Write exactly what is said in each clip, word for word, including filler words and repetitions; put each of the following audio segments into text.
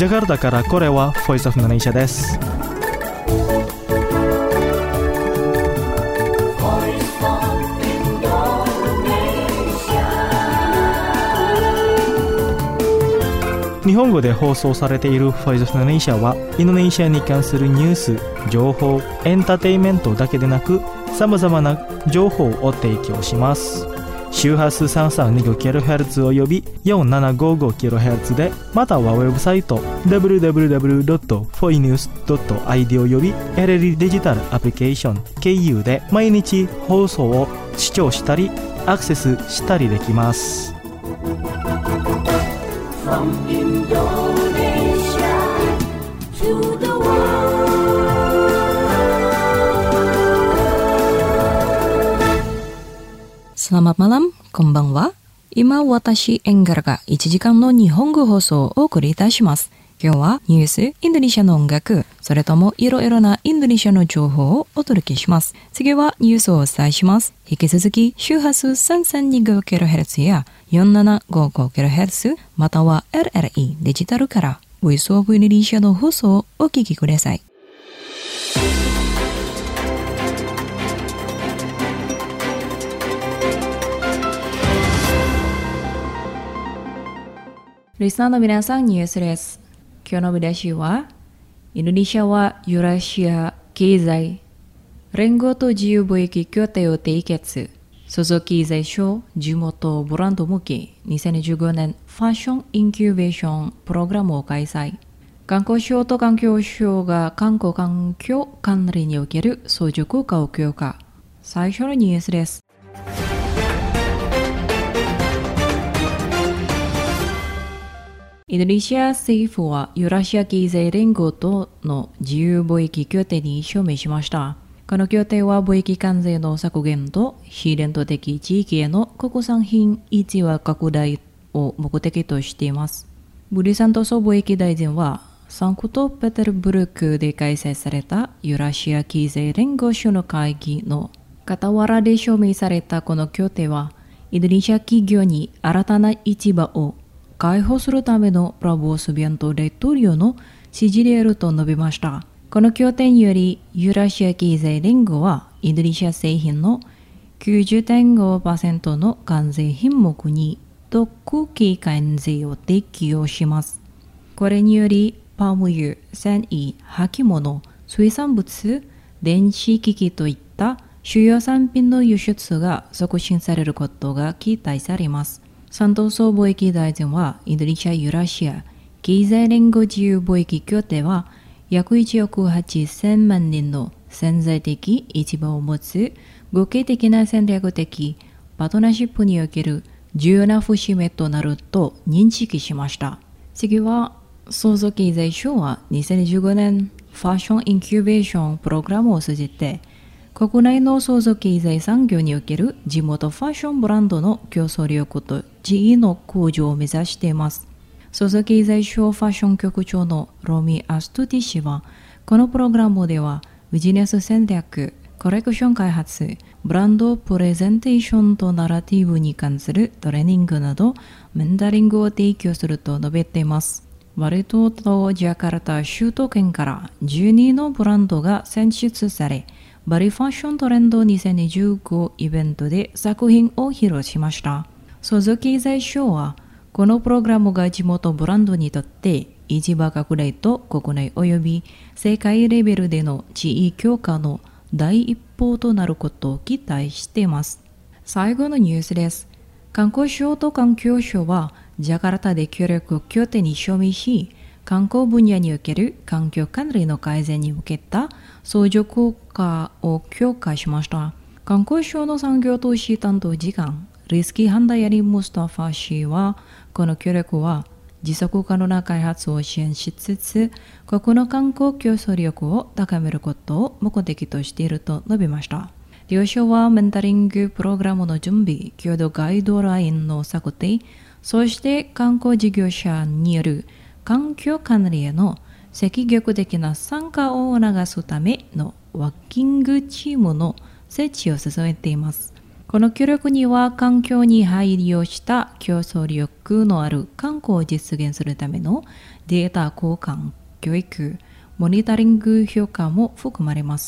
ジャカルタからこれは Voice of Indonesia です。日本語で放送されている Voice of Indonesia はインドネシアに関するニュース、情報、エンターテインメントだけでなくさまざまな情報を提供します。周波数 さんさんにごキロヘルツ および よんななごごキロヘルツ で、またはウェブサイト ダブリューダブリューダブリュードットフォイニュースドットアイディー および エルエル デジタルアプリケーション経由で毎日放送を視聴したりアクセスしたりできます。From Indonesia to the world. Selamat malam, konbanwa. 今私エンガルがいちじかんの日本語放送をお送りいたします。今日はニュース、インドネシアの音楽、それともいろいろなインドネシアの情報をお届けします。次はニュースをお伝えします。引き続き周波数 さんさんにごキロヘルツ やよんななごごキロヘルツ または エルエルイー デジタルからボイスオブインドネシアの放送をお聞きください。リスナーの皆さん、ニュースです。今日の見出しは、インドネシアはユーラシア経済連合と自由貿易協定を締結。ソゾ経済省地元ブランド向けにせんじゅうごねんファッションインキュベーションプログラムを開催。観光省と環境省が観光環境管理における相乗効果を強化。最初のニュースです。インドネシア政府はユーラシア経済連合との自由貿易協定に署名しました。この協定は貿易関税の削減と非伝統的地域への国産品市場拡大を目的としています。ブリサントソ貿易大臣はサンクトペテルブルクで開催されたユーラシア経済連合首脳会議の傍らで署名されたこの協定は、インドネシア企業に新たな市場を開放するためのプラボースビアント大統領の指示であると述べました。この協定により、ユーラシア経済連合はインドネシア製品の きゅうじゅうてんごパーセント の関税品目に特権関税を適用します。これにより、パーム油、繊維、履物、水産物、電子機器といった主要産品の輸出が促進されることが期待されます。サントソ貿易大臣は、インドネシアユーラシア経済連合自由貿易協定は、約いちおくはっせんまん人の潜在的市場を持つ合計的な戦略的パートナーシップにおける重要な節目となると認識しました。次は、創造経済省はにせんじゅうごねんファッションインキュベーションプログラムを通じて、国内の創造経済産業における地元ファッションブランドの競争力と地位の向上を目指しています。創造経済省ファッション局長のロミ・アストゥティ氏は、このプログラムではビジネス戦略、コレクション開発、ブランドプレゼンテーションとナラティブに関するトレーニングなどメンタリングを提供すると述べています。バリ島とジャカルタ首都圏からじゅうにのブランドが選出され、バリファッショントレンドにせんにじゅうごイベントで作品を披露しました。創造経済省は、このプログラムが地元ブランドにとって市場拡大と国内及び世界レベルでの地位強化の第一歩となることを期待しています。最後のニュースです。観光省と環境省はジャカルタで協力協定に署名し、観光分野における環境管理の改善に向けた相乗効果を強化しました。観光省の産業投資担当次官、リスキー・ハンダヤリ・ムスタファ氏は、この協力は持続可能な開発を支援しつつ、国の観光競争力を高めることを目的としていると述べました。両省はメンタリングプログラムの準備、共同ガイドラインの策定、そして観光事業者による環境管理への積極的な参加を促すためのワーキングチームの設置を進めています。 この協力には環境に配慮した競争力のある観光を実現するためのデータ交換、教育、モニタリング評価も含まれます。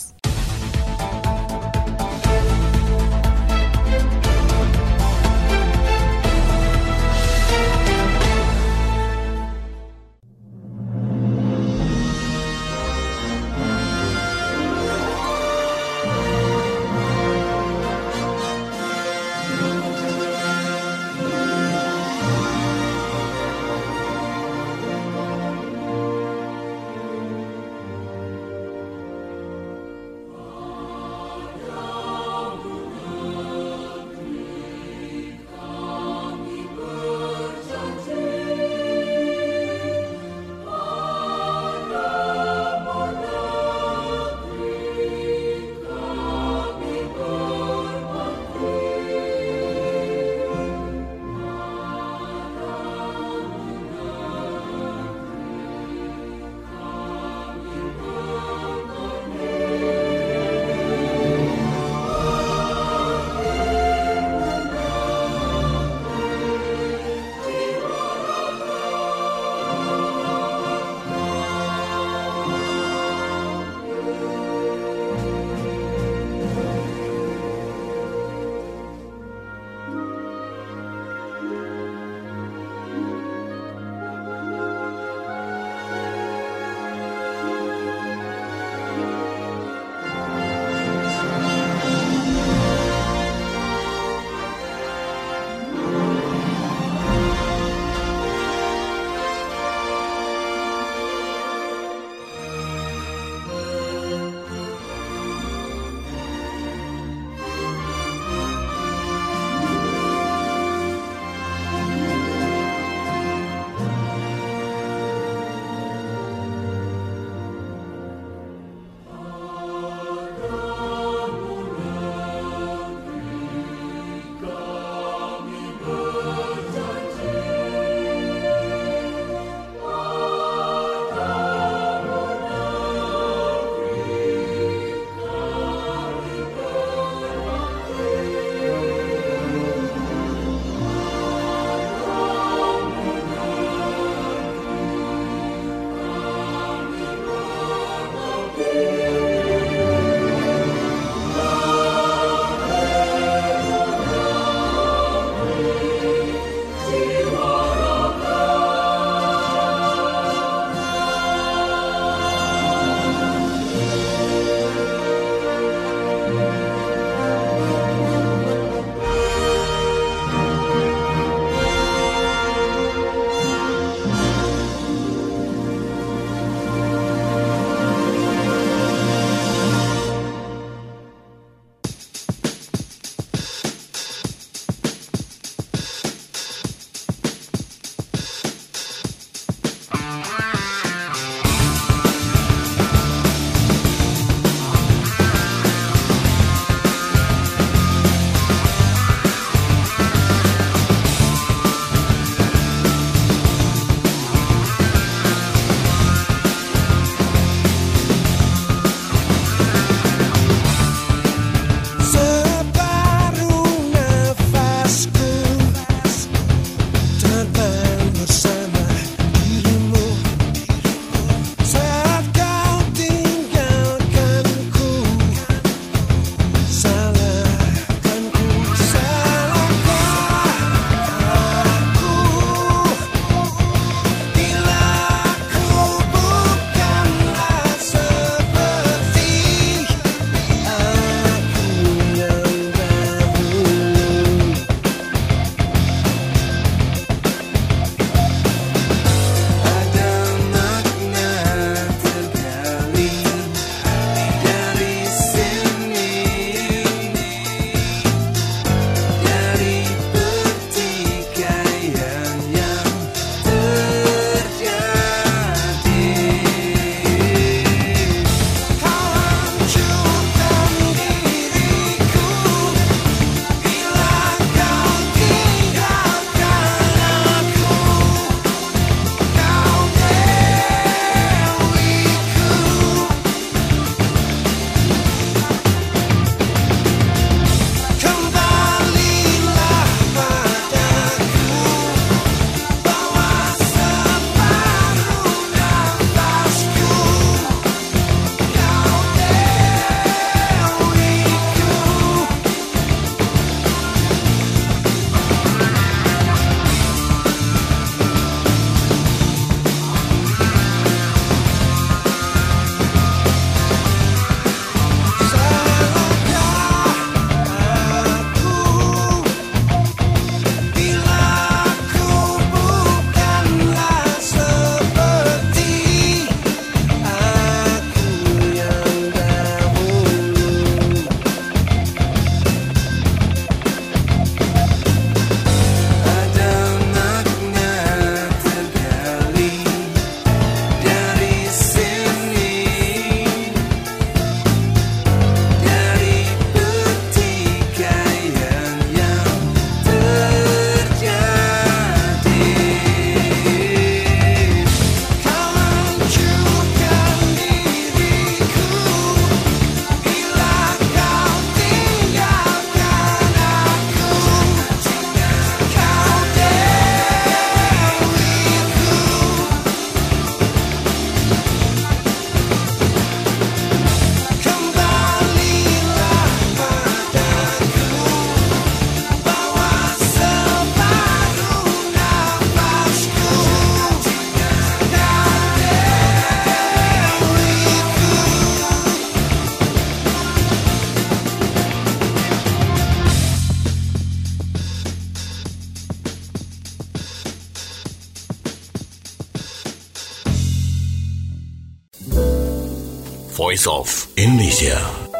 Voice of Indonesia.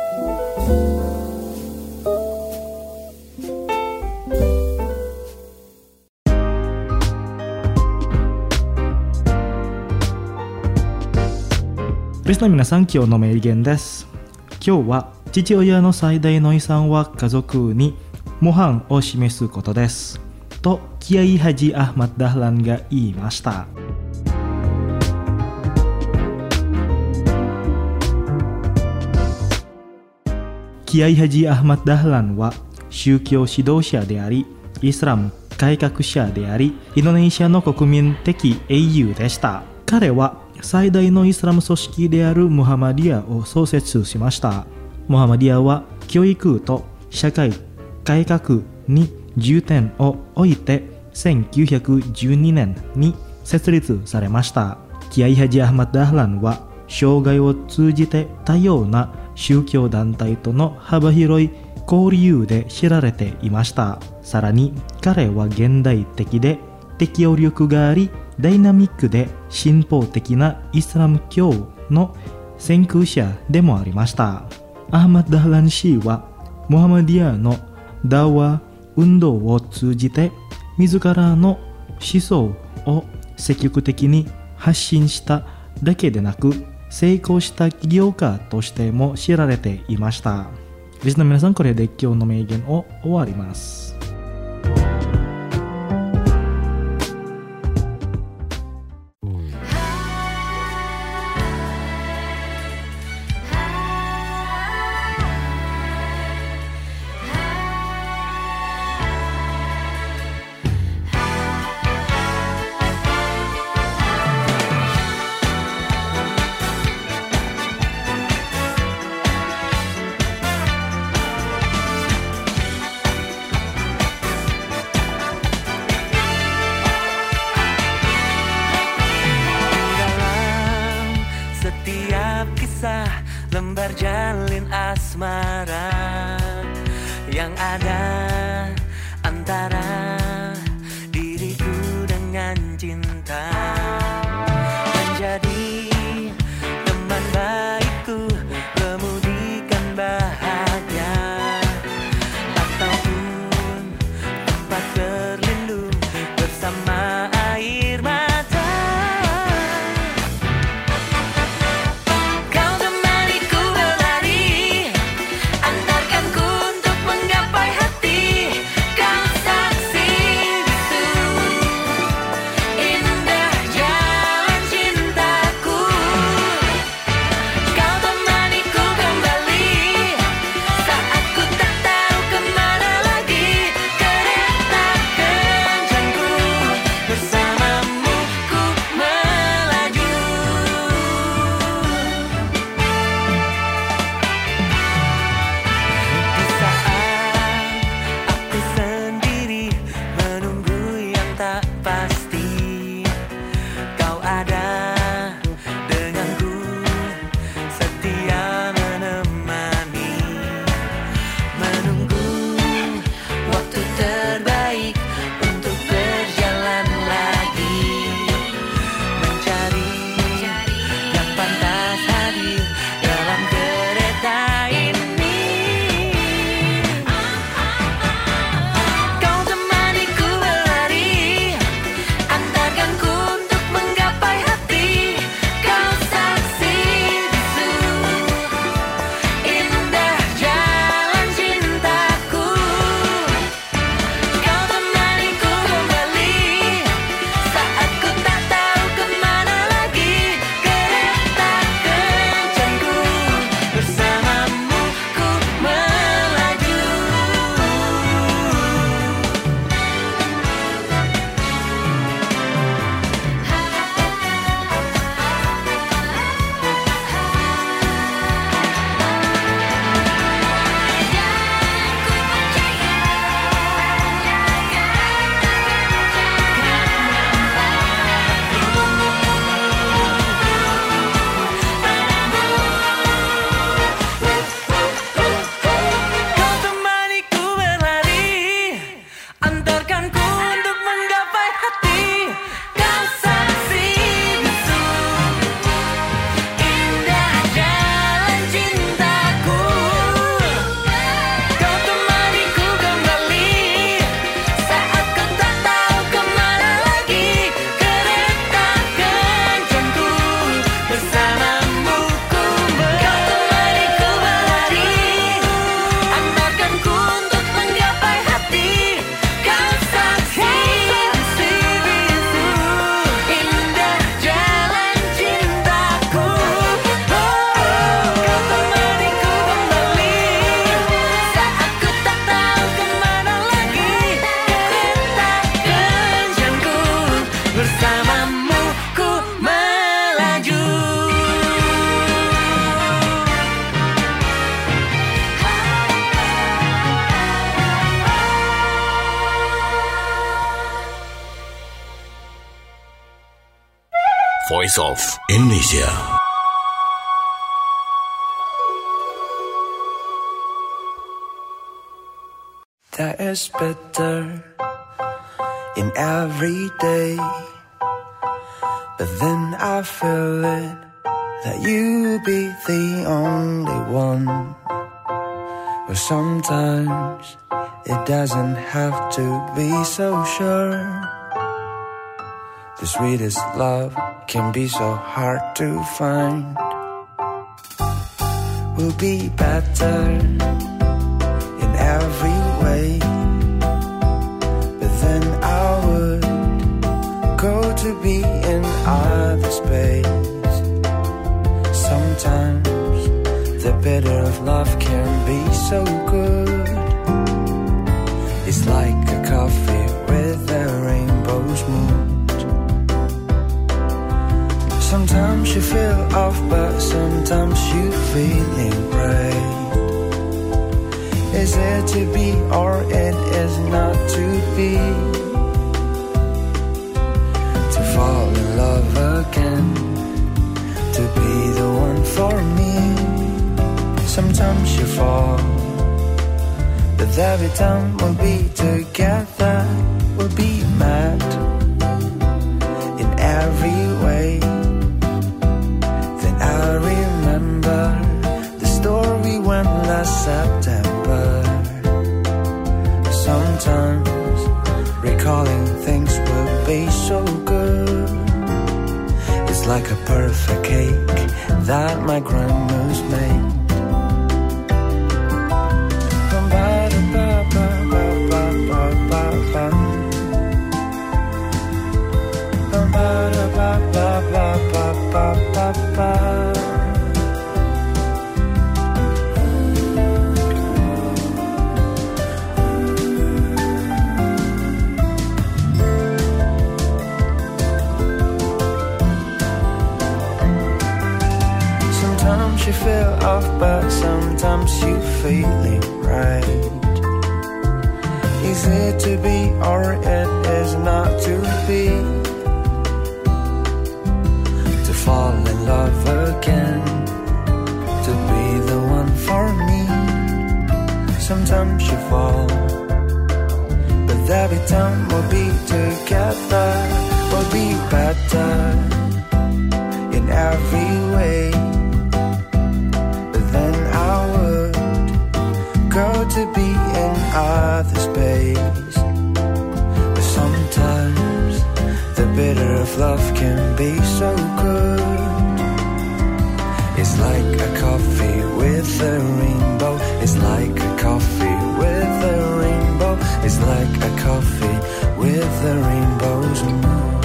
リスナーの皆さん、今日の名言です。今日は父親の最大の遺産は家族に模範を示すことですとキアイ・ハジ・アフマッド・ダフランが言いました。キアイ・ハジ・アフマッド・ダフランは宗教指導者であり、イスラム改革者であり、インドネシアの国民的英雄でした。彼は最大のイスラム組織であるムハマディアを創設しました。ムハマディアは教育と社会改革に重点を置いてせんきゅうひゃくじゅうにねんに設立されました。キアイ・ハジ・アフマッド・ダフランは生涯を通じて多様な宗教団体との幅広い交流で知られていました。さらに彼は現代的で適応力があり、ダイナミックで進歩的なイスラム教の先駆者でもありました。アフマッド・ダフラン氏はムハマディアのダワ運動を通じて自らの思想を積極的に発信しただけでなく、成功した起業家としても知られていました。リスナーの皆さん、これで今日の名言を終わります。 Lembar jalin asmara yang ada antara diriku dengan cinta, menjadi teman baikku, kemudikan bahagia, ataupun tempat berlindung bersama air mata. Saksi Voice of Indonesia. There is better in every day, but then I feel it that you'll be the only one. But sometimes it doesn't have to be so sure. The sweetest love can be so hard to find. We'll be better in every way, but then I would go to be in other space. Sometimes the bitter of love can be so good. It's like a coffee with a rainbow's mood. Sometimes you feel off, but sometimes you feeling right. Is it to be or it is not to be? To fall in love again, to be the one for me. Sometimes you fall, but every time we'll be together, we'll be mad in every way. Then I remember the story when last September. Sometimes recalling things will be so good. It's like a perfect cake that my grandma's made. Sometimes you feel off, but sometimes you feeling right. Is it to be or it is not to be? To fall in love again, to be the one for me. Sometimes you fall, but every time we'll be together, we'll be better in every way. But then I would go to be in other space. But sometimes the bitter of love can be so good. It's like a coffee with a rainbow. It's like a coffee with a rainbow. It's like a coffee with a rainbow's moon.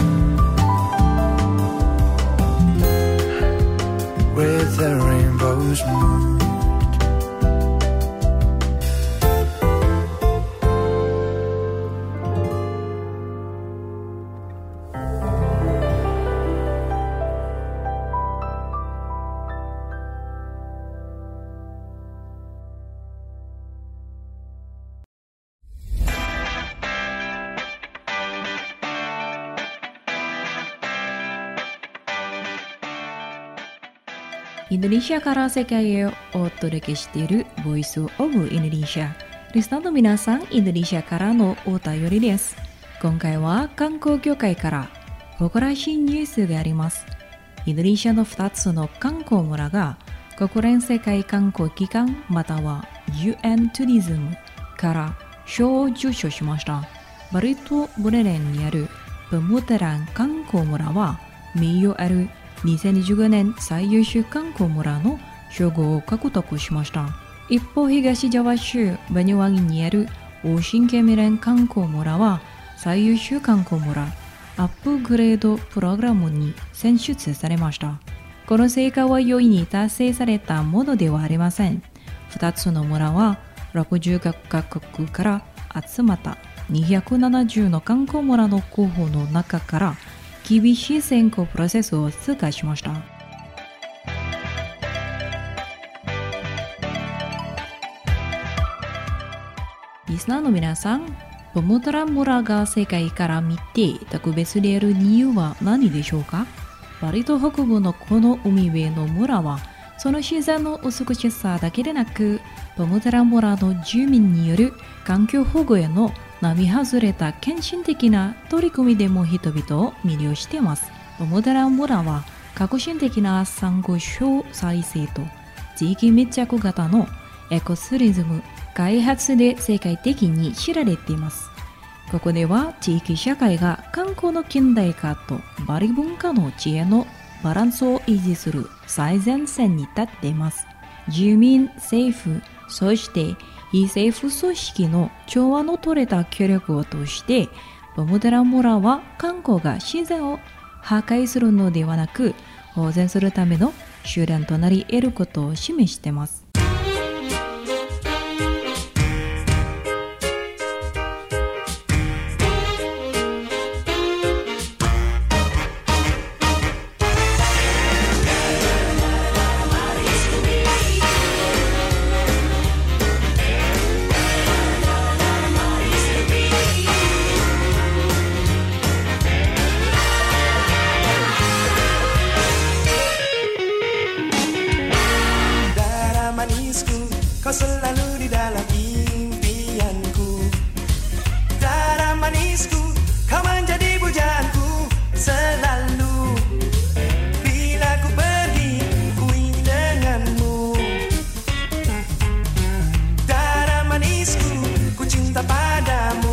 With a rainbow's moon. インドネシアから世界へお届けしているボイスオブインドネシア。リスナーの皆さん、インドネシアからのお便りです。今回は観光業界から誇らしいニュースであります。インドネシアのふたつの観光村が国連世界観光機関または ユーエヌ トゥリズムから賞を受賞しました。バリ島ブレレンにあるペムテラン観光村は名誉あるにせんにじゅうごねん最優秀観光村の称号を獲得しました。一方、東ジャワ州バニュワギにあるオーシンケミレン観光村は最優秀観光村アップグレードプログラムに選出されました。この成果は容易に達成されたものではありません。二つの村はろくじゅうカ国から集まったにひゃくななじゅうの観光村の候補の中から厳しい選考プロセスを通過しました。リスナーの皆さん、ペムテラン村が世界から見て特別である理由は何でしょうか？ バリ島北部のこの海辺の村は、その自然の美しさだけでなく、ペムテラ村の住民による環境保護への並外れた献身的な取り組みでも人々を魅了しています。ペムテラ村は革新的なサンゴ礁再生と地域密着型のエコツーリズム開発で世界的に知られています。ここでは地域社会が観光の近代化とバリ文化の知恵のバランスを維持する最前線に立っています。住民、政府、そして非政府組織の調和の取れた協力を通して、ペムテラ村は観光が自然を破壊するのではなく、保全するための手段となり得ることを示しています。 Kau selalu di dalam impianku. Darah manisku, kau menjadi pujaanku selalu. Bila ku pergi, ku ingin denganmu. Darah manisku, ku cinta padamu.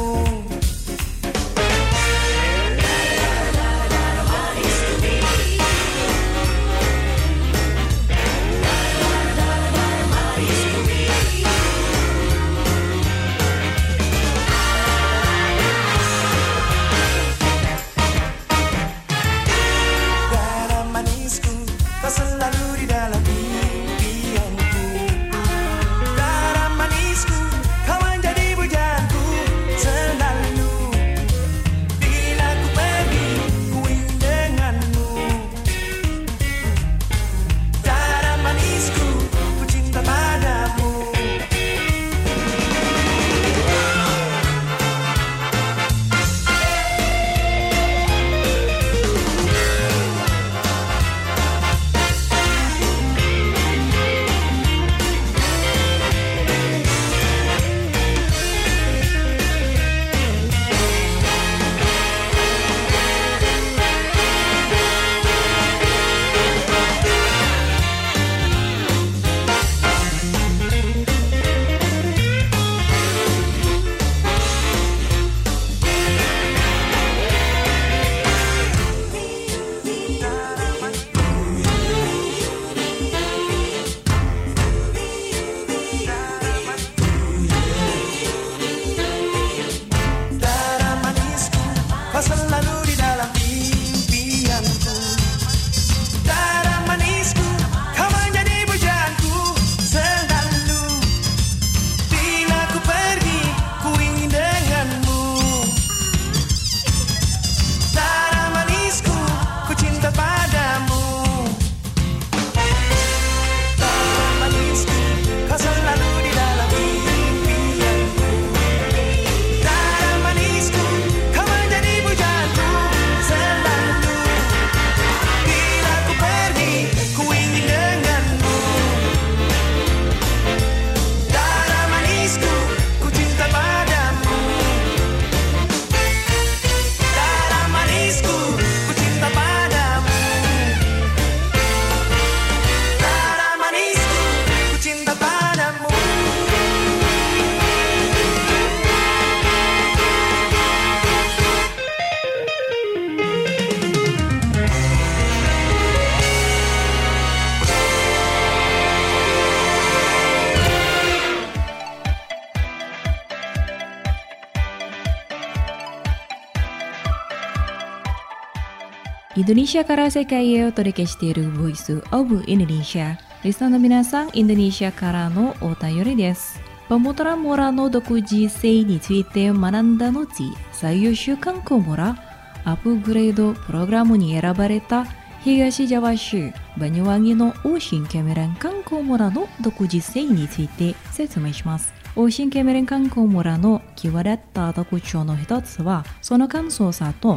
インドネシアから世界へお届けしている Voice of Indonesia。リスナーの皆さん、インドネシアからのお便りです。ペムテラ村の独自性について学んだ後、最優秀観光村アップグレードプログラムに選ばれた東ジャワ州バニュワギのオーシンキャメラン観光村の独自性について説明します。オーシンキャメラン観光村の際立った特徴の一つは、その乾燥さと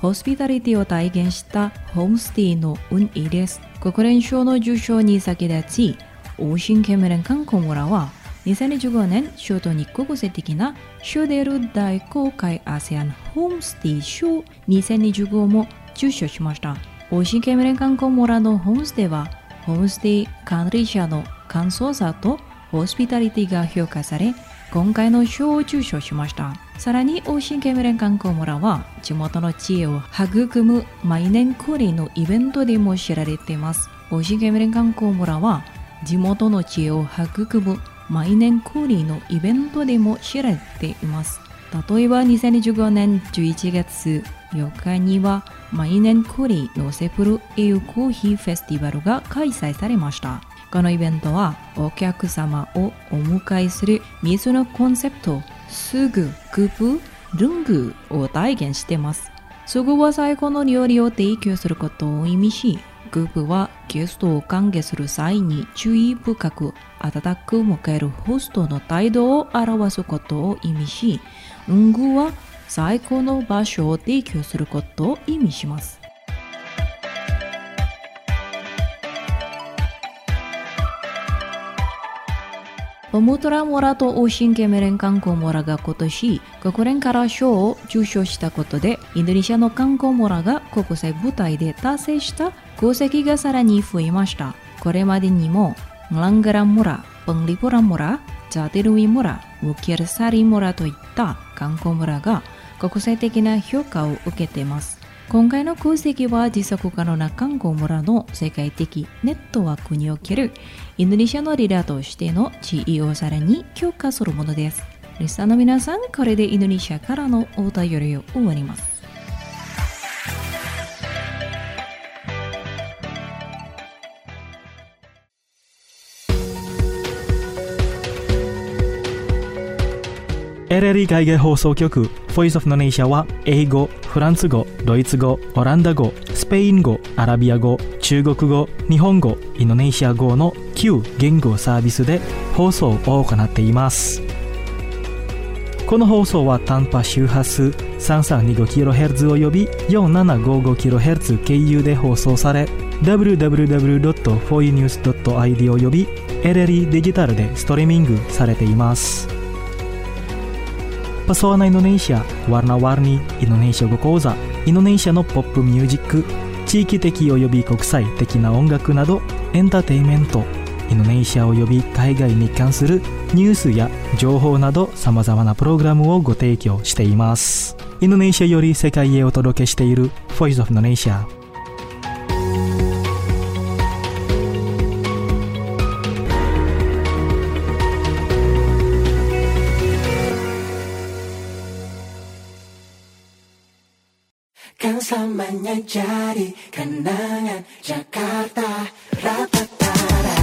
ホスピタリティを体現したホームステイの運営です。国連賞の受賞に先立ち、オーシンキャメロン観光村はにせんじゅうごねん首都に国際的なシュデル大公開 アセアン ホームステイ賞にせんにじゅうごも受賞しました。オーシンキャメロン観光村のホームステイはホームステイ管理者の簡素さとホスピタリティが評価され、今回の賞を受賞しました。さらにオーシンキャメロン観光村は地元の知恵を育む毎年恒例のイベントでも知られています。オーシンキャメロン観光村は地元の知恵を育む毎年恒例のイベントでも知られています。例えばにせんじゅうごねんじゅういちがつよっかには毎年恒例のセプルエウコーヒーフェスティバルが開催されました。このイベントはお客様をお迎えする水のコンセプトすぐ、グプ、ルングを体現しています。すぐは最高の料理を提供することを意味し、グプはゲストを歓迎する際に注意深く温かく迎えるホストの態度を表すことを意味し、ルングは最高の場所を提供することを意味します。オムトラ村とオーシンキャメロン観光村が今年国連から賞を受賞したことで、インドネシアの観光村が国際舞台で達成した功績がさらに増えました。これまでにもラングラン村、パンリポラ村、ジャテルウィ村、ウキルサリ村といった観光村が国際的な評価を受けています。今回の功績は持続可能な観光村の世界的ネットワークにおけるインドネシアのリーダーとしての地位をさらに強化するものです。リスナーの皆さん、これでインドネシアからのお便りを終わります。 エルエルイー 海外放送局 Voice of Indonesia は英語、フランス語、ドイツ語、オランダ語、スペイン語、アラビア語、中国語、日本語、インドネシア語のきゅう言語サービスで放送を行っています。この放送は短波周波数 さんさんにごキロヘルツ および よんななごごキロヘルツ 経由で放送され、ダブリューダブリューダブリュードットフォーユーニュースドットアイディー および エルエルイー デジタルでストリーミングされています。Pesona Indonesia, Warna-warni Indonesia語講座、インドネシアのポップミュージック、地域的および国際的な音楽などエンターテインメント、インドネシアおよび海外に関するニュースや情報など様々なプログラムをご提供しています。インドネシアより世界へお届けしている Voice of Indonesia。 Kan samanya jadi kenangan Jakarta Ratatara.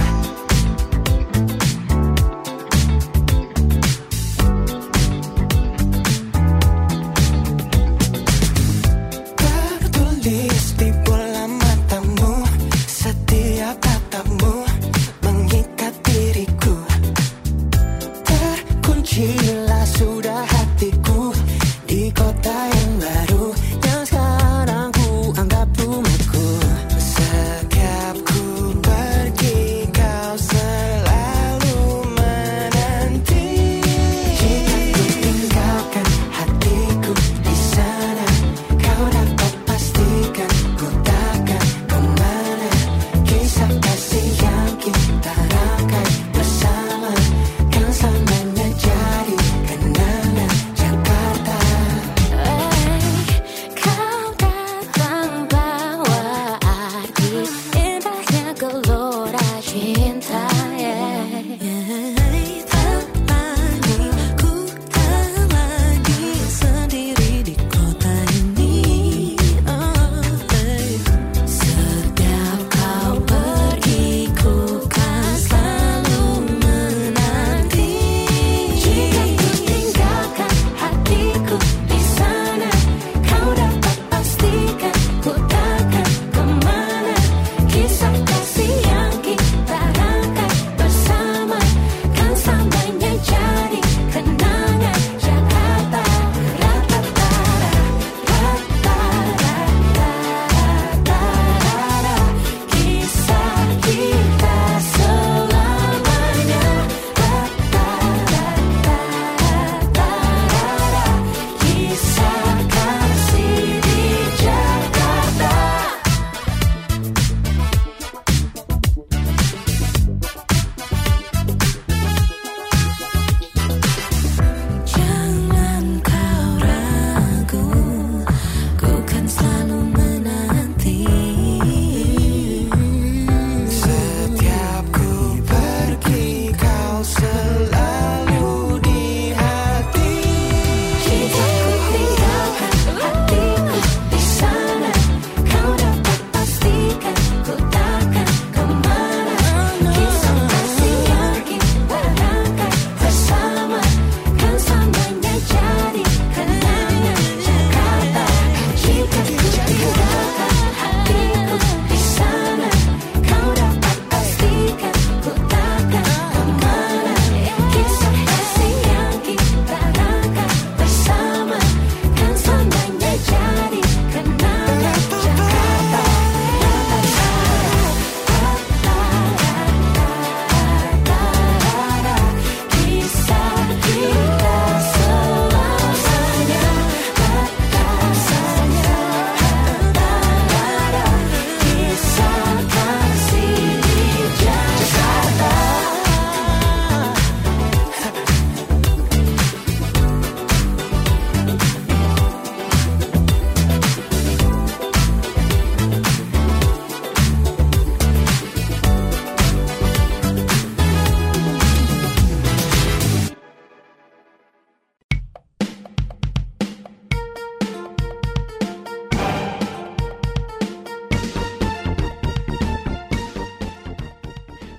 Tertulis di bola matamu, setiap katamu mengikat diriku. Terkuncilah sudah hatiku di kota yang baru. Kita rangkai bersama, kan samanya jadi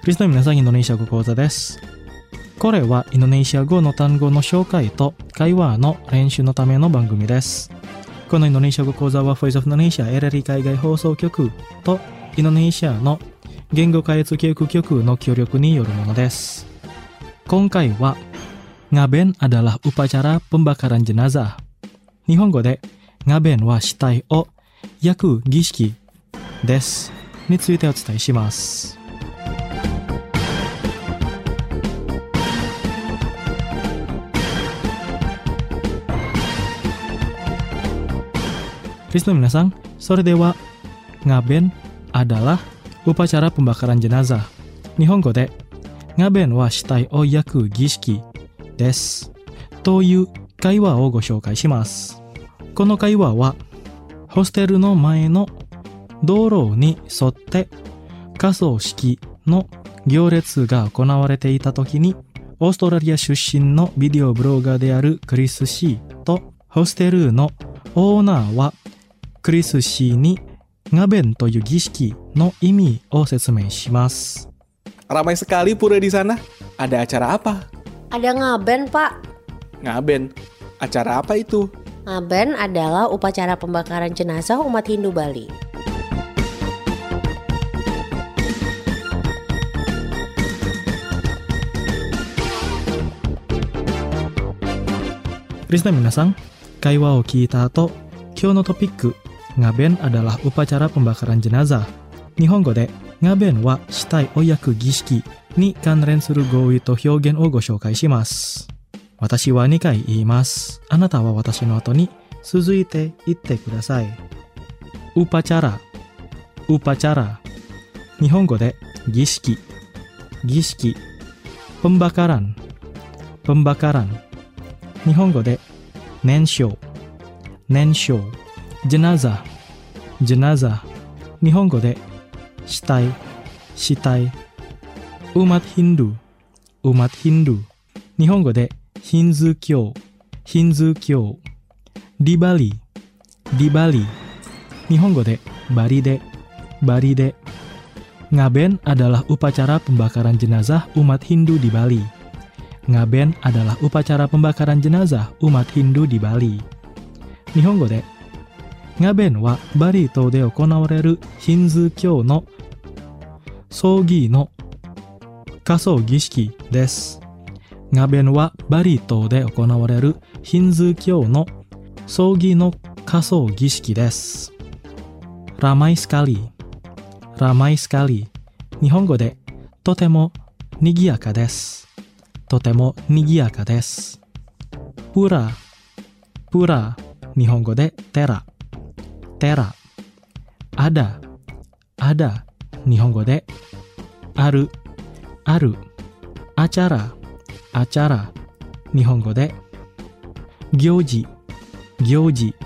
リスナーの皆さん、インドネシア語講座です。これはインドネシア語の単語の紹介と会話の練習のための番組です。このインドネシア語講座は Voice of Indonesia エルエルイ海外放送局とインドネシアの言語開発教育局の協力によるものです。今回はngaben adalah upacara pembakaran jenazah。日本語でngabenは死体を焼く儀式ですについてお伝えします。リスナーの皆さん、それではngaben adalah upacara pembakaran jenazah。日本語でngabenは死体を焼く儀式ですという会話をご紹介します。この会話はホステルの前の道路に沿って火葬式の行列が行われていた時に、オーストラリア出身のビデオブロガーであるクリス・シーとホステルのオーナーはクリス・シーにngabenという儀式の意味を説明します。 Ramai sekali pura di sana. Ada acara apa? Ada ngaben, Pak. Ngaben? Acara apa itu? Ngaben adalah upacara pembakaran jenazah umat Hindu Bali. Listener minasan, 会話を聞いた後、今日のトピックngaben adalah upacara pembakaran jenazah。日本語でngabenは死体を焼く儀式に関連する語彙と表現をご紹介します。私はにかい言います。あなたは私の後に続いて言ってください。upacara、upacara。日本語で儀式、儀式。pembakaran、pembakaran。日本語で燃焼、燃焼。jenazah、jenazah。日本語で死体、死体。umat Hindu、umat Hindu。日本語でヒンズー教、ヒンズー教。di Bali、di Bali。日本語でバリで、バリで。ngaben adalah upacara pembakaran jenazah umat Hindu di Bali。ngaben adalah upacara pembakaran jenazah umat Hindu di Bali。日本語でngabenはバリ島で行われるヒンズー教の葬儀の火葬儀式です。ngabenはバリ島で行われるヒンズー教の葬儀の火葬儀式です。ramai sekali、ramai sekali。日本語でとても賑やかです。とても賑やかです。pura、pura。日本語で寺、寺。ada、ada。日本語である、ある。acara、acara。日本語で行事、行事。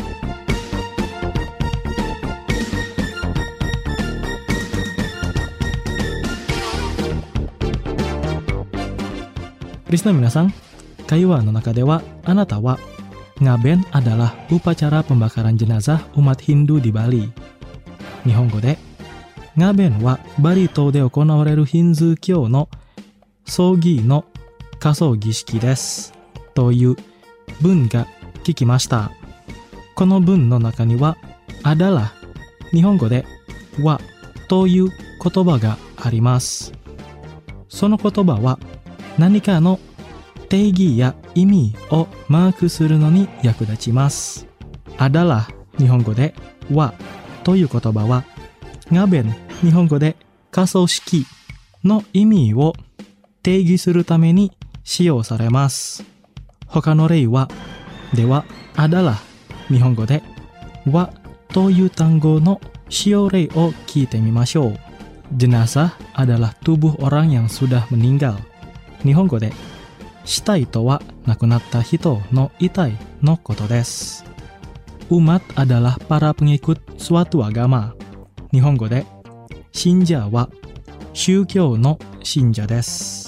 リスナーの皆さん、会話の中ではあなたはngaben adalah upacara pembakaran jenazah umat Hindu di Bali。日本語でngabenはバリ島で行われるヒンズー教の葬儀の火葬儀式ですという文が聞きました。この文の中にはadalah、日本語ではという言葉があります。その言葉は何かの定義や意味をマークするのに役立ちます。adalah、日本語ではという言葉はngaben、日本語で火葬式の意味を定義するために使用されます。他の例は、ではadalah、日本語ではという単語の使用例を聞いてみましょう。jenazah adalah tubuh orang yang sudah meninggal。日本語で死体とは亡くなった人の遺体のことです。umat adalah para pengikut suatu agama。日本語で信者は宗教の信者です。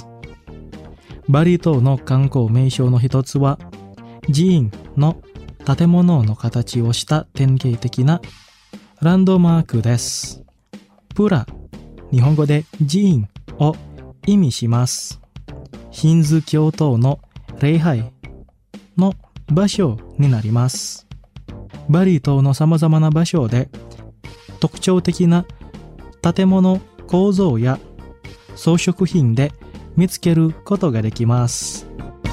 バリ島の観光名所の一つは寺院の建物の形をした典型的なランドマークです。プラ、日本語で寺院を意味します。ヒンズー教等の礼拝の場所になります。バリ島のさまざまな場所で特徴的な建物構造や装飾品で見つけることができます。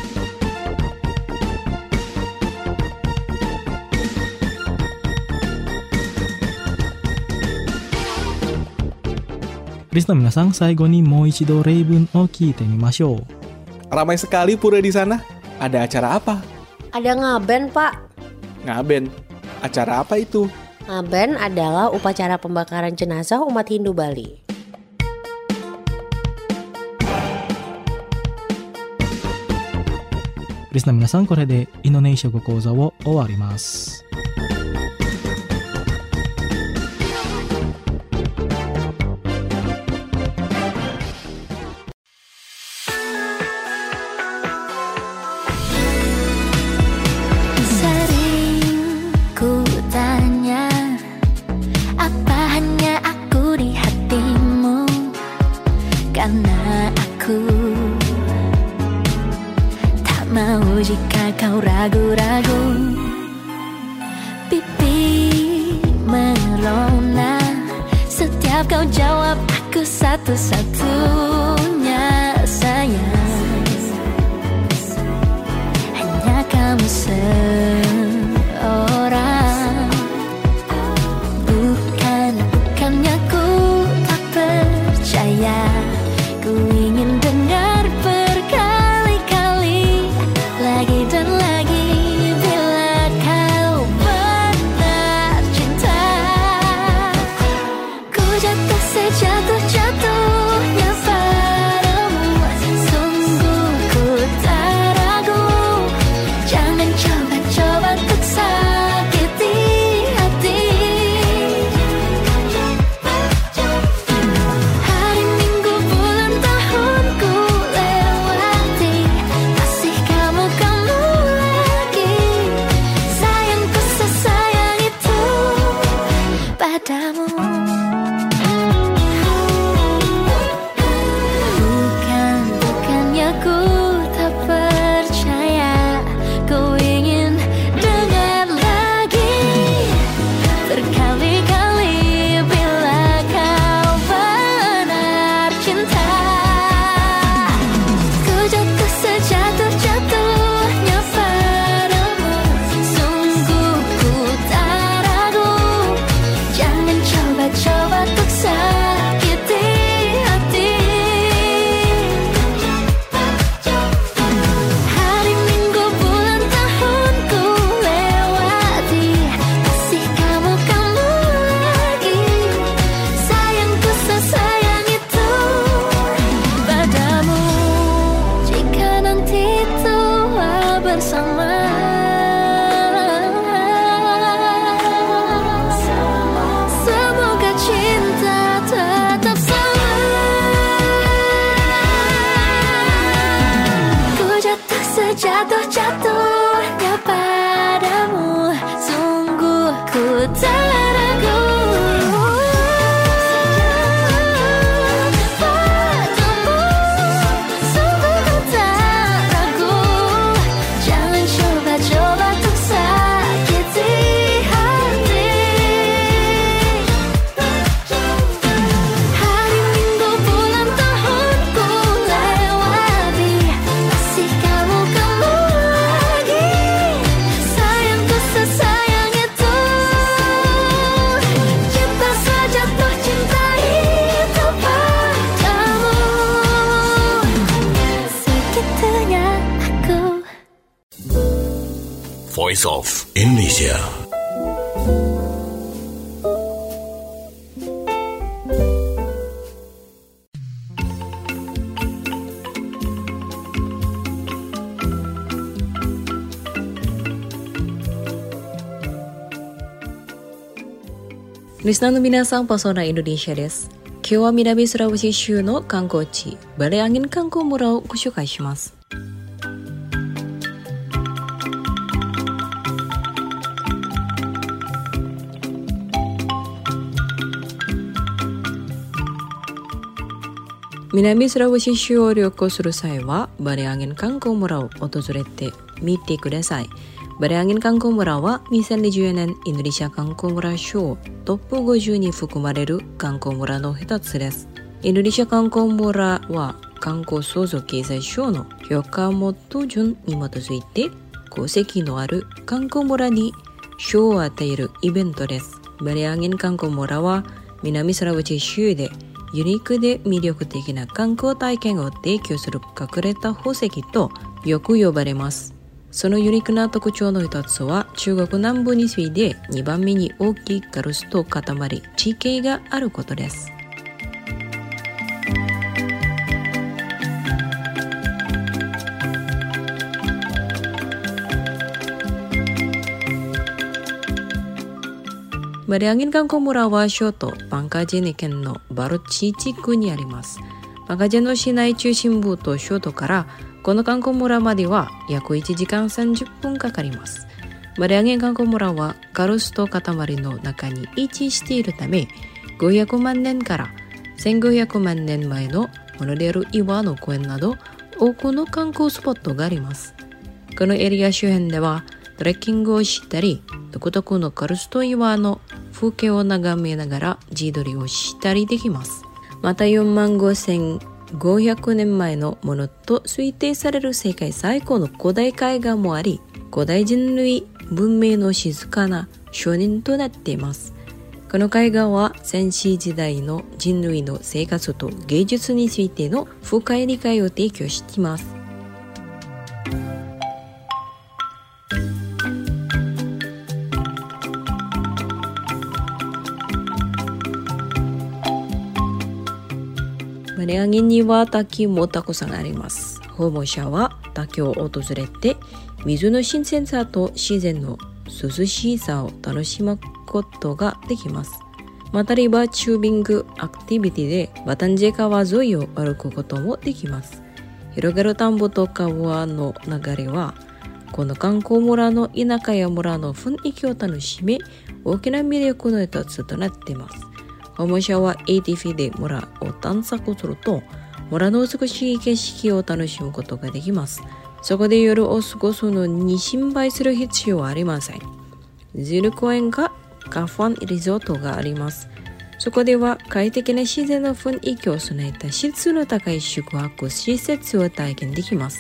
リスナーの皆さん、最後にもう一度例文を聞いてみましょう。 Ramai sekali pura di sana. Ada acara apa? Ada ngaben, Pak. Ngaben. Acara apa itu? Ngaben adalah upacara pembakaran jenazah umat Hindu Bali. Listener 皆さん、これでインドネシア語講座を終わります。 Jika kau ragu-ragu, pipi merona. Setiap kau jawab aku satu-satunya sayang. Hanya kamu seorang. Bukan, bukannya ku tak percaya. Ku ingin dengar berkali-kali lagi dan lagi bila kau benar cinta. Ku jatuh sejatuh-jatuhnya padamu. Sungguh ku tak ragu. Jangan coba-coba untuk sakiti hati. Hari minggu bulan tahunku lewati. Masih kamu kamu lagi. Sayangku sesayang itu padamu. Bukan, bukannya ku tak percaya. Ku ingin dengar lagi berkali-kali bila kau benar cinta. Ku jatuh sejatuh-jatuhnya padamu. Sungguh ku tak ragu. Jangan coba-coba untuk sakiti hati. Hari minggu bulan tahunku lewati. Masih kamu kamu lagi. Sayangku sesayang itu padamu. Jika nanti tua bersama, semoga cinta tetap sama. Ku jatuh sejatuh-jatuhnya padamu. Sungguh ku tak ragu. Padamu, sungguh ku tak ragu. Jangan coba-coba untuk sakiti hati. Hari minggu bulan tahunku lewati. Masih kamu kamu lagi. Sayangku sesayang itu. Cinta sejatuh cinta itu padamu. Segitunya aku. Voice of Indonesia. Listenerの皆さん、パソナインドネシアです。今日は南スラバシ州の観光地、バレアンギン観光村をご紹介します。 南スラワシ州を旅行する際はバレアゲン観光村を訪れてみてください。バレアゲン観光村はにせんにじゅうねんインドネシア観光村賞トップごじゅうに含まれる観光村の一つです。インドネシア観光村は観光創造経済省の評価元順に基づいて功績のある観光村に賞を与えるイベントです。バレアゲン観光村は南スラワチ州でユニークで魅力的な観光体験を提供する隠れた宝石とよく呼ばれます。そのユニークな特徴の一つは中国南部に次いでにばんめに大きいガルスト塊地形があることです。バレアゲン観光村は首都バンカジェネ県のバルチ地区にあります。バンカジェの市内中心部と首都からこの観光村までは約いちじかんさんじゅっぷんかかります。バレアゲン観光村はガルスト塊の中に位置しているため、ごひゃくまんねんからせんごひゃくまんねんまえのモノレール岩の公園など多くの観光スポットがあります。このエリア周辺ではトレッキングをしたり、独特のガルスト岩の風景を眺めながら自撮りをしたりできます。またよんまんごせんごひゃくねんまえのものと推定される世界最高の古代絵画もあり、古代人類文明の静かな証人となっています。この絵画は先史時代の人類の生活と芸術についての深い理解を提供しています。バレアゲンには滝もたくさんあります。訪問者は滝を訪れて水の新鮮さと自然の涼しさを楽しむことができます。またリバーチュービングアクティビティでバタンジェ川沿いを歩くこともできます。広がる田んぼと川の流れはこの観光村の田舎や村の雰囲気を楽しみ、大きな魅力の一つとなっています。訪問者は エーティー フィーで村を探索すると村の美しい景色を楽しむことができます。そこで夜を過ごすのに心配する必要はありません。ジル公園がカファンリゾートがあります。そこでは快適な自然の雰囲気を備えた質の高い宿泊施設を体験できます。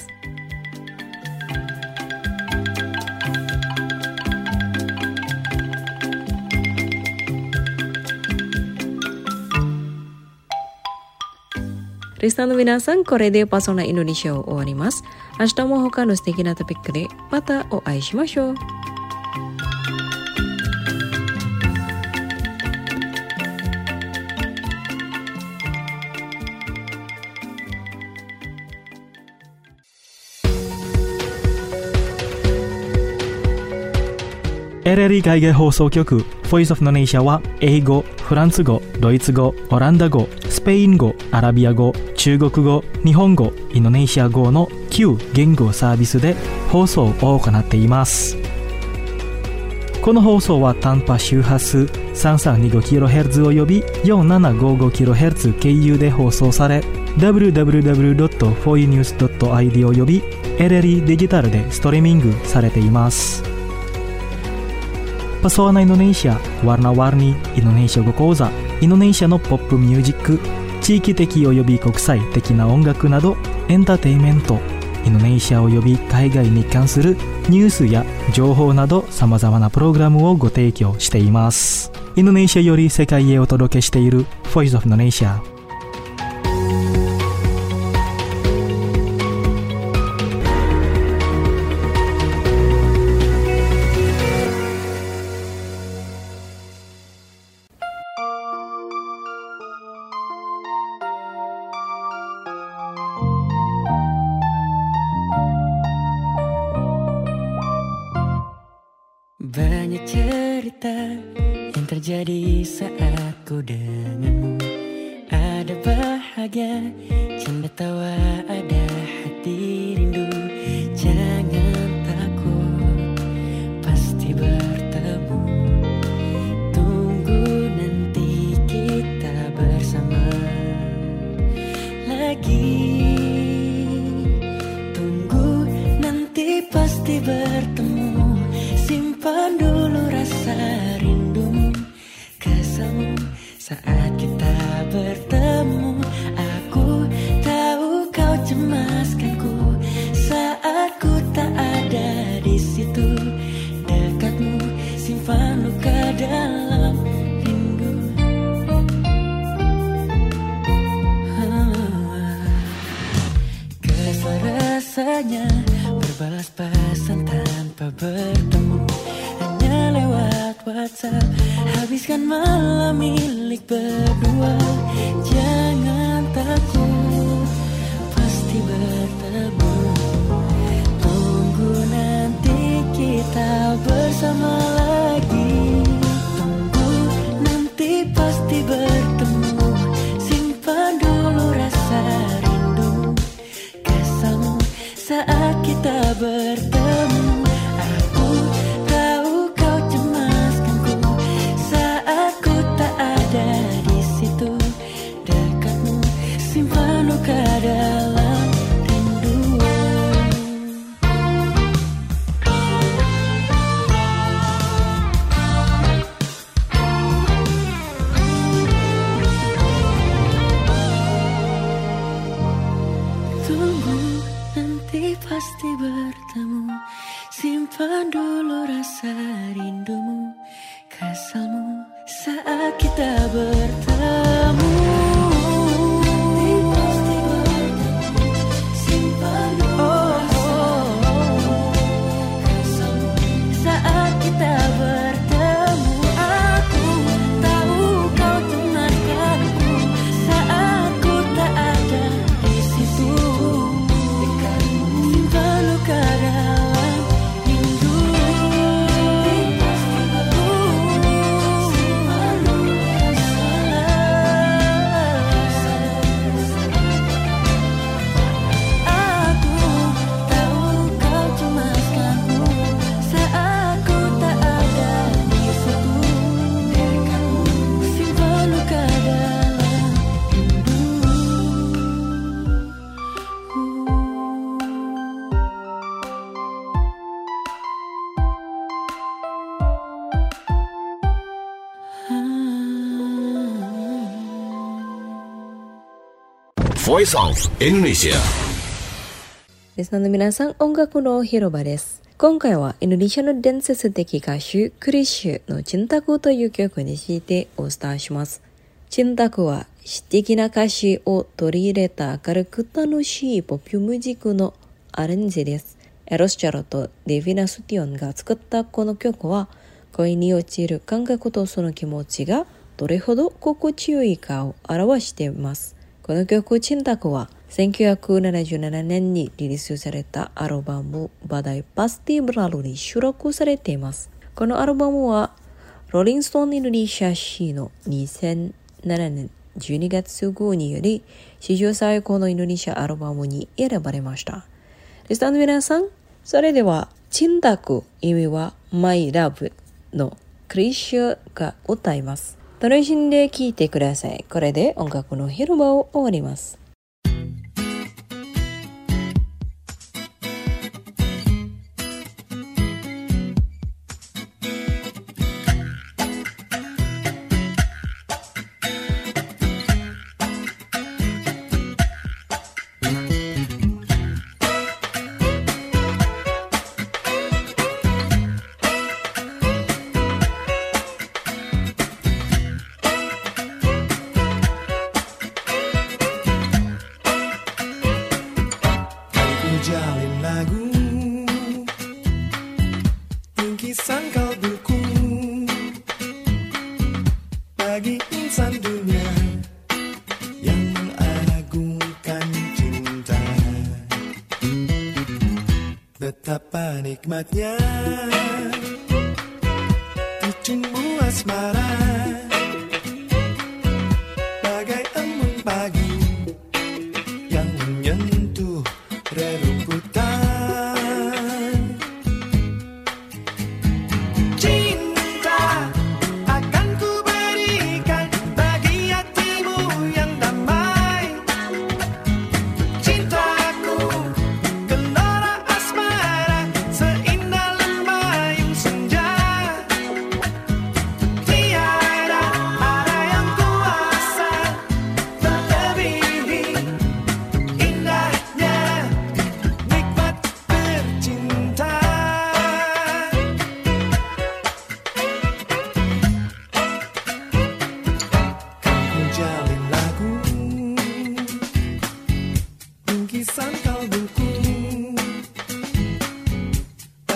リスナーの皆さん、これでパーソナインドネシアを終わります。明日も他の素敵なトピックでまたお会いしましょう。 エルエルイー 海外放送局 Voice of Indonesia は英語、フランス語、ドイツ語、オランダ語、スペイン語、アラビア語、中国語、日本語、インドネシア語のきゅう言語サービスで放送を行っています。この放送は短波周波数 さんさんにごキロヘルツ および よんななごごキロヘルツ 経由で放送され ダブリューダブリューダブリュードットフォーユーニュースドットアイディー および エルエルイー デジタルでストリーミングされています。Pesona Indonesia, warna-warni Indonesia語講座、インドネシアのポップミュージック、地域的および国際的な音楽などエンターテインメント、インドネシアおよび海外に関するニュースや情報など様々なプログラムをご提供しています。インドネシアより世界へお届けしている Voice of Indonesia。 Banyak cerita yang terjadi saat ku denganmu. Ada bahagia, canda tawa, ada hati rindu. Jangan takut, pasti bertemu. Tunggu nanti kita bersama. pasti bertemu. Simpan dulu rasa rindumu, keselmu saat kita bertemu. Aku tahu kau cemaskanku saat ku tak ada di situ. Dekatmu simpan luka dalam rindu. Kesal rasanya berbalas pesan tanpa bertemu, hanya lewat WhatsApp. Habiskan malam milik berdua. Jangan takut, pasti bertemu. Tunggu nanti kita bersama lagi. Tunggu nanti pasti bertemu. Simpan dulu rasa rindu, kesalmu saat kita bertemu. Aku tahu kau cemaskanku saat ku tak ada di situ. Dekatmu simpan luka dalam rindu. Tunggu nanti pasti bertemu. Simpan dulu rasa rindumu, kesalmu saat kita bertemu. Nanti pasti bertemu. Simpan dulu rasa rindumu, kesalmu saat kita bertemu. Aku tahu kau cemaskanku saat ku tak ada di situ. Simpan luka dalam rindu. Simpan luka aku tahu kau cemaskanku saat ku tak ada di situ. Simpan luka dalam rindu. Voice of Indonesia. リスナーの皆さん、音楽の広場です。今回はインドネシアの伝説的歌手クリッシュのチンタクという曲についてお伝えします。チンタクは詩的な歌詞を取り入れた明るく楽しいポップミュージックのアレンジです。エロスチャロとディヴィナスティオンが作ったこの曲は、恋に落ちる感覚とその気持ちがどれほど心地よいかを表しています。この曲チンタクはせんきゅうひゃくななじゅうななねんにリリースされたアルバムバダイパスティブラルに収録されています。このアルバムはローリングストーンインドネシア誌のにせんななねんじゅうにがつ号により史上最高のインドネシアアルバムに選ばれました。リスナーの皆さん、それではチンタク、意味は My Love のクリッシュが歌います。楽しんで聴いてください。これで音楽の広場を終わります。 jalin lagu bingkisan kalbuku bagi insan dunia yang mengagungkan cinta. Betapa nikmatnya dicumbu asmara bagai embun pagi yang menyentuh rerumputan. Cinta akan ku berikan bagi hatimu yang damai. Cintaku gelora asmara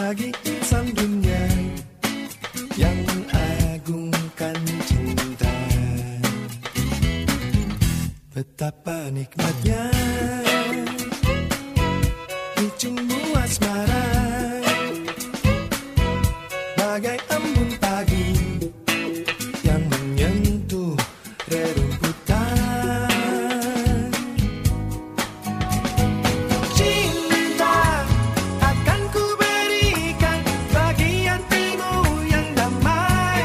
bagi sang dunia yang mengagungkan cinta. Betapa nikmatnya diciummu asmara, bagai embun pagi yang menyentuh rerumputan. Cinta akan ku berikan bagi hatimu yang damai.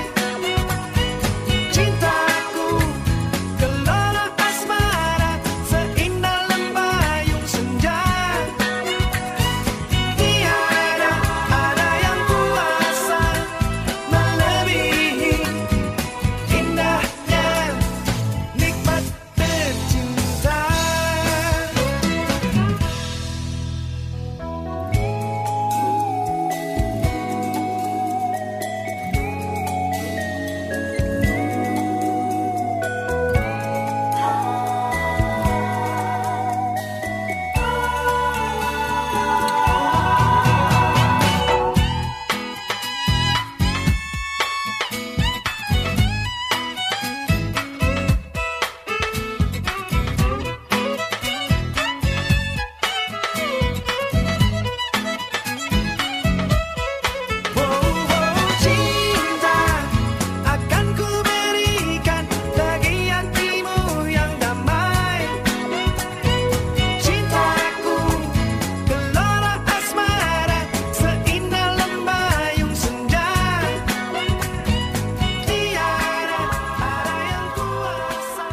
Cintaku gelora asmara seindah lembayung senja. Tiada ada yang kuasa melebihi indahnya nikmat bercinta. Cinta akan ku berikan bagi hatimu yang damai. Cintaku gelora asmara seindah lembayung senja. Tiada ada yang kuasa.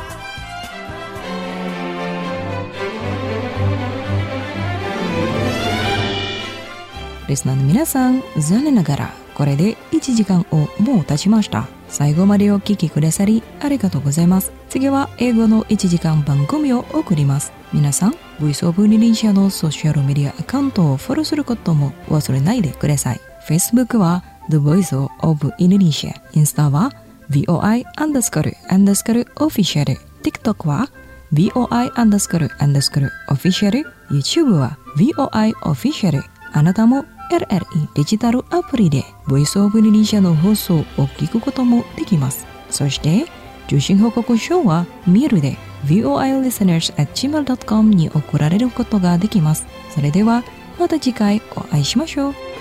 リスナーの皆さん、残念ながらこれでいちじかんをもう経ちました。最後までお聞きくださりありがとうございます。次は英語のいちじかん番組を送ります。皆さん、ボイスオブインドネシアのソーシャルメディアアカウントをフォローすることも忘れないでください。Facebook は The Voice of Indonesia、インスタは ブイオーアイ アンダースコルアンダースコルオフィシャル、TikTok は ブイオーアイ アンダースコルアンダースコルオフィシャル、YouTube は ブイオーアイ オフィシャル。あなたもエルエルイ デジタルアプリでボイスオブインドネシアの放送を聞くこともできます。そして受信報告書はメールで ブイオーアイ リスナーズ アット ジーメール ドット コム に送られることができます。それではまた次回お会いしましょう。